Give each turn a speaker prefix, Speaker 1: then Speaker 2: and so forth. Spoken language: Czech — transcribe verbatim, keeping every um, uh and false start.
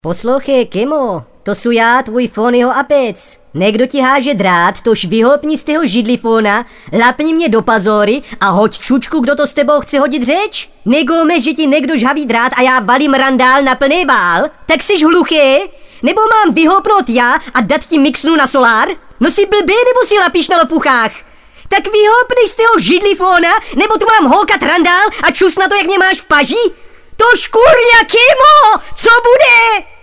Speaker 1: Poslouchej, Kimo, to jsou já, tvůj Fonyho apec. Někdo ti háže drát, tož vyhopni z toho židlifona, lapni mě do pazory a hoď čučku, kdo to s tebou chce hodit řeč. Negome, že ti někdo žhaví drát a já valím randál na plný bál, tak jsi hluchý? Nebo mám vyhopnout já a dát ti mixnu na solár? No si blbý, nebo si lapíš na lopuchách? Tak vyhopni z toho židlifona, nebo tu mám houkat randál a čus na to, jak mě máš v paži? To škurňa, Kimo, co bude?